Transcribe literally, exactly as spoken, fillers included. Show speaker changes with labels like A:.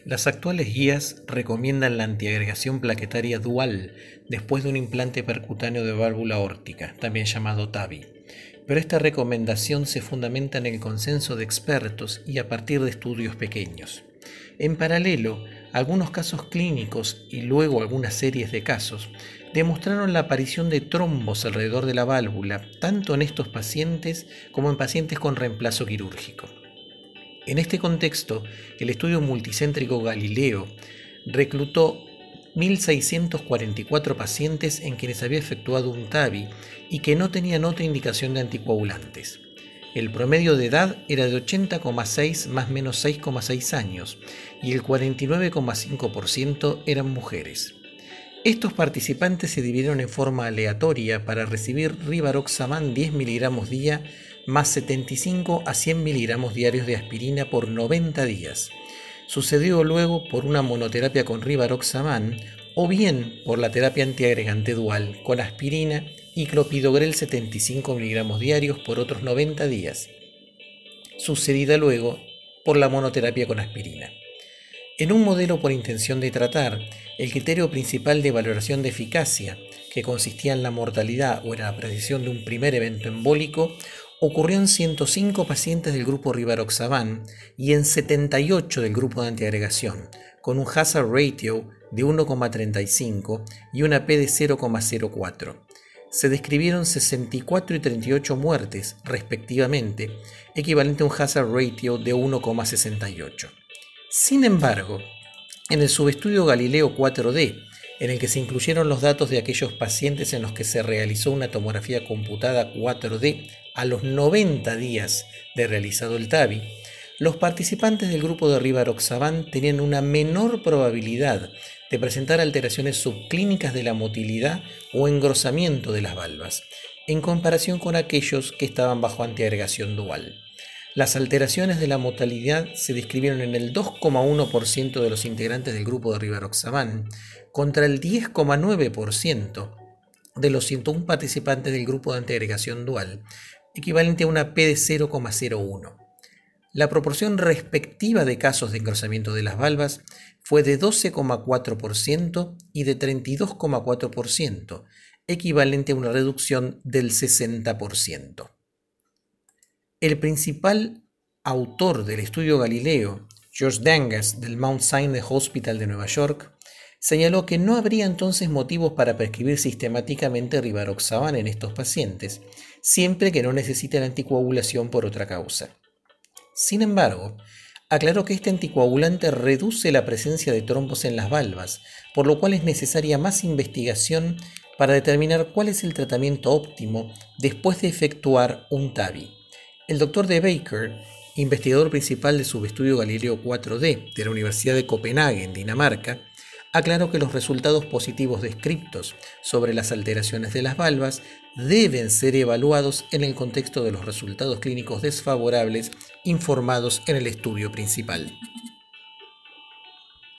A: Las actuales guías recomiendan la antiagregación plaquetaria dual después de un implante percutáneo de válvula aórtica, también llamado T A V I, pero esta recomendación se fundamenta en el consenso de expertos y a partir de estudios pequeños. En paralelo, algunos casos clínicos y luego algunas series de casos demostraron la aparición de trombos alrededor de la válvula, tanto en estos pacientes como en pacientes con reemplazo quirúrgico. En este contexto, el estudio multicéntrico Galileo reclutó mil seiscientos cuarenta y cuatro pacientes en quienes había efectuado un T A V I y que no tenían otra indicación de anticoagulantes. El promedio de edad era de ochenta coma seis más menos seis coma seis años y el cuarenta y nueve coma cinco por ciento eran mujeres. Estos participantes se dividieron en forma aleatoria para recibir rivaroxaban diez miligramos día más setenta y cinco a cien miligramos diarios de aspirina por noventa días. Sucedió luego por una monoterapia con rivaroxaban o bien por la terapia antiagregante dual con aspirina y clopidogrel setenta y cinco miligramos diarios por otros noventa días, sucedida luego por la monoterapia con aspirina. En un modelo por intención de tratar, el criterio principal de valoración de eficacia, que consistía en la mortalidad o en la predicción de un primer evento embólico, ocurrió en ciento cinco pacientes del grupo rivaroxaban y en setenta y ocho del grupo de antiagregación, con un hazard ratio de uno coma treinta y cinco y una P de cero coma cero cuatro. Se describieron sesenta y cuatro y treinta y ocho muertes, respectivamente, equivalente a un hazard ratio de uno coma sesenta y ocho. Sin embargo, en el subestudio Galileo cuatro D, en el que se incluyeron los datos de aquellos pacientes en los que se realizó una tomografía computada cuatro D a los noventa días de realizado el T A V I, los participantes del grupo de rivaroxaban tenían una menor probabilidad de presentar alteraciones subclínicas de la motilidad o engrosamiento de las valvas, en comparación con aquellos que estaban bajo antiagregación dual. Las alteraciones de la motilidad se describieron en el dos coma uno por ciento de los integrantes del grupo de rivaroxaban contra el diez coma nueve por ciento de los ciento uno participantes del grupo de antiagregación dual, equivalente a una P de cero coma cero uno. La proporción respectiva de casos de engrosamiento de las valvas fue de doce coma cuatro por ciento y de treinta y dos coma cuatro por ciento, equivalente a una reducción del sesenta por ciento. El principal autor del estudio Galileo, George Dangas, del Mount Sinai Hospital de Nueva York, señaló que no habría entonces motivos para prescribir sistemáticamente rivaroxaban en estos pacientes, siempre que no necesiten anticoagulación por otra causa. Sin embargo, aclaró que este anticoagulante reduce la presencia de trombos en las valvas, por lo cual es necesaria más investigación para determinar cuál es el tratamiento óptimo después de efectuar un T A V I. El doctor De Backer, investigador principal del subestudio Galileo cuatro D de la Universidad de Copenhague, en Dinamarca, aclaró que los resultados positivos descriptos sobre las alteraciones de las valvas deben ser evaluados en el contexto de los resultados clínicos desfavorables informados en el estudio principal.